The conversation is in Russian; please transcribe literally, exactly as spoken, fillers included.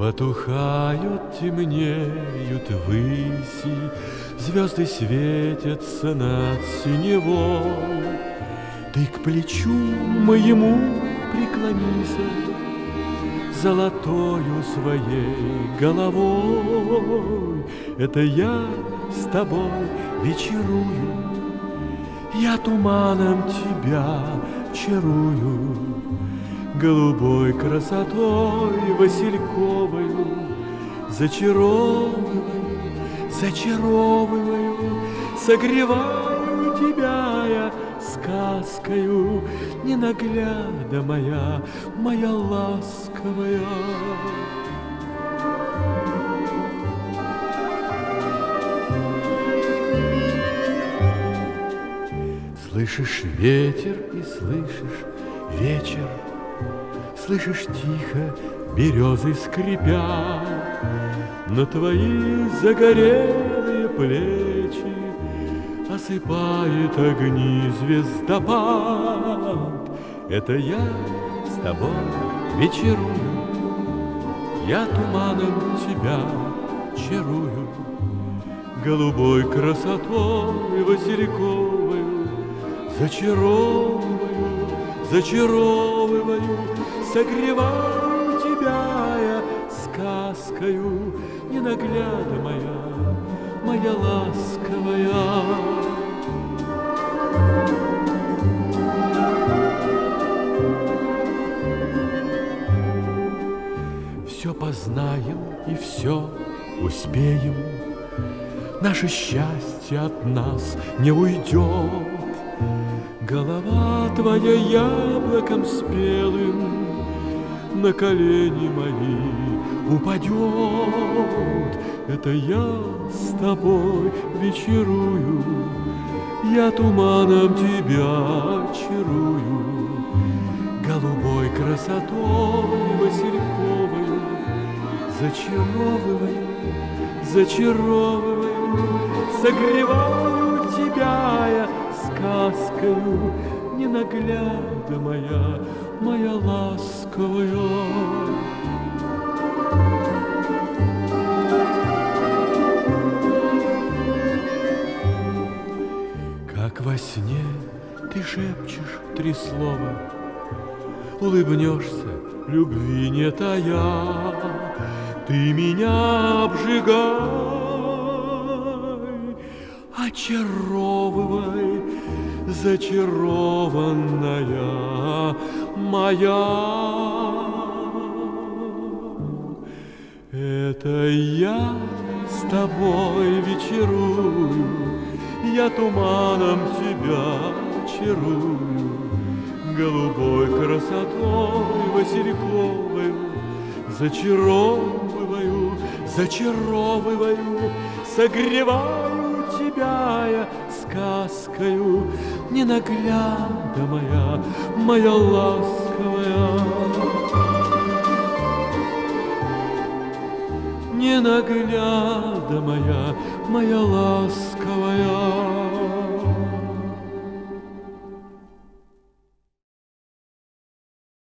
Потухают, темнеют выси, звезды светятся над синевой. Ты к плечу моему преклонися, золотою своей головой. Это я с тобой вечерую, я туманом тебя чарую, голубой красотой васильковою зачаровываю, зачаровываю, согреваю тебя я сказкою, ненагляда моя, моя ласковая. Слышишь ветер и слышишь вечер, слышишь тихо березы скрипят, на твои загорелые плечи осыпает огни звездопад. Это я с тобой вечерую, я туманом тебя чарую, голубой красотой васильковою зачаровываю, зачаровываю, согреваю тебя я сказкою, ненагляда моя, моя ласковая. Все познаем и все успеем, наше счастье от нас не уйдет. Голова твоя яблоком спелым на колени мои упадет. Это я с тобой вечерую, я туманом тебя чарую, голубой красотой васильковою зачаровываю, зачаровываю, согреваю тебя я сказкою, ненагляда моя, моя ласковая. Как во сне ты шепчешь три слова, улыбнешься, любви не тая, ты меня обжигай, очаровывай, зачарованная моя. Это я с тобой вечерую, я туманом тебя чарую, голубой красотой васильковою зачаровываю, зачаровываю, согреваю тебя я сказкою, ненагляда моя, моя ласковая. Ненагляда моя, моя ласковая.